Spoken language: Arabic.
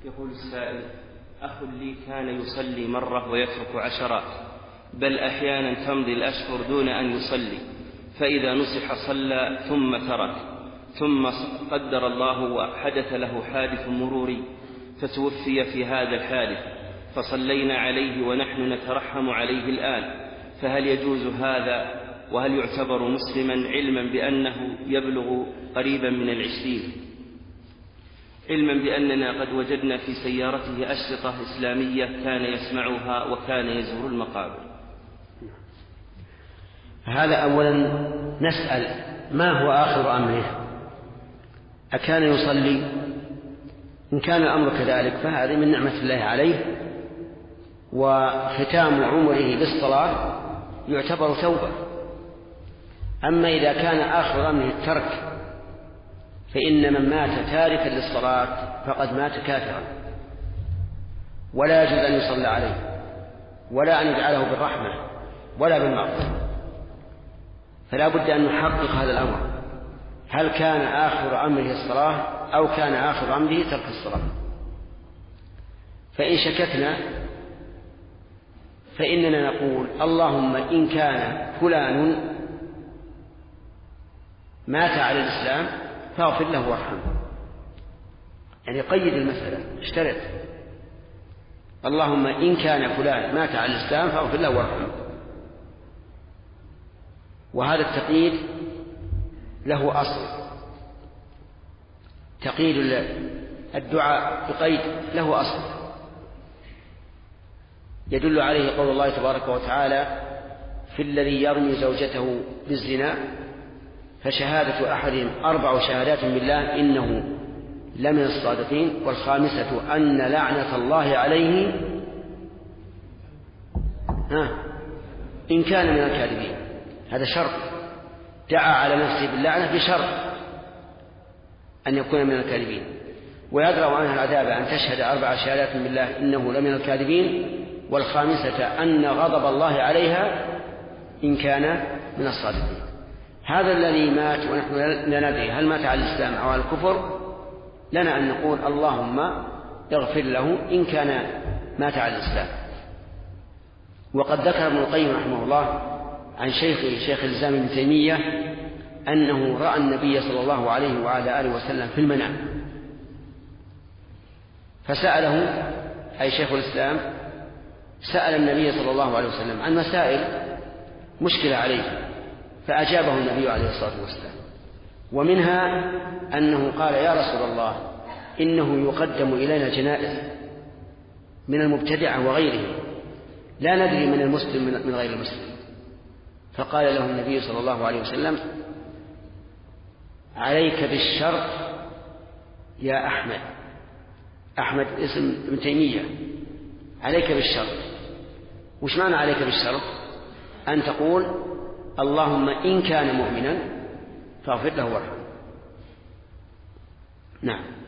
يقول السائل: أخ لي كان يصلي مرة ويترك عشرات، بل أحيانا تمضي الأشهر دون أن يصلي، فإذا نصح صلى ثم ترك، ثم قدر الله وحدث له حادث مروري فتوفي في هذا الحادث، فصلينا عليه ونحن نترحم عليه الآن، فهل يجوز هذا؟ وهل يعتبر مسلما علما بأنه يبلغ قريبا من 20، علما بأننا قد وجدنا في سيارته أشرطة إسلامية كان يسمعها وكان يزور المقابر؟ هذا أولا نسأل ما هو آخر أمره؟ أكان يصلي؟ إن كان الأمر كذلك فهذه من نعمة الله عليه، وختام عمره بالصلاة يعتبر توبة. أما إذا كان آخر أمره الترك فإن من مات تاركا للصلاة فقد مات كافرا، ولا يجوز أن يصلى عليه ولا أن يدعى له بالرحمة ولا بالمغفرة. فلا بد أن نحقق هذا الأمر، هل كان آخر أمره الصلاة أو كان آخر أمره ترك الصلاة؟ فإن شككنا فإننا نقول: اللهم إن كان فلان مات على الإسلام فاغفر له وارحمه. يعني قيد المسألة، اشترط: اللهم إن كان فلان مات على الإسلام فاغفر له وارحمه. وهذا التقييد له أصل، تقييد الدعاء بقيد له أصل يدل عليه قول الله تبارك وتعالى في الذي يرمي زوجته بالزنا فشهادة أحدهم 4 شهادات بالله إنه لمن الصادقين، والخامسة أن لعنة الله عليه إن كان من الكاذبين. هذا شرط، دعا على نفسه باللعنة بشرط أن يكون من الكاذبين. ويدرأ عنها العذاب أن تشهد 4 شهادات بالله إنه لمن الكاذبين، والخامسة أن غضب الله عليها إن كان من الصادقين. هذا الذي مات ونحن لا ندري هل مات على الإسلام أو على الكفر، لنا أن نقول: اللهم اغفر له إن كان مات على الإسلام. وقد ذكر ابن القيم رحمه الله عن شيخ الإسلام ابن تيمية أنه رأى النبي صلى الله عليه وعلى آله وسلم في المنام، فسأله، أي شيخ الإسلام سأل النبي صلى الله عليه وسلم عن مسائل مشكلة عليه، فأجابه النبي عليه الصلاة والسلام. ومنها أنه قال: يا رسول الله إنه يقدم إلينا جنائز من المبتدعة وغيرهم، لا ندري من المسلم من غير المسلم. فقال له النبي صلى الله عليه وسلم: عليك بالشرط يا أحمد. أحمد اسم ابن تيمية. عليك بالشرط. وش معنى عليك بالشرط؟ أن تقول: اللهم إن كان مؤمنا فاغفر له وارحمه. نعم.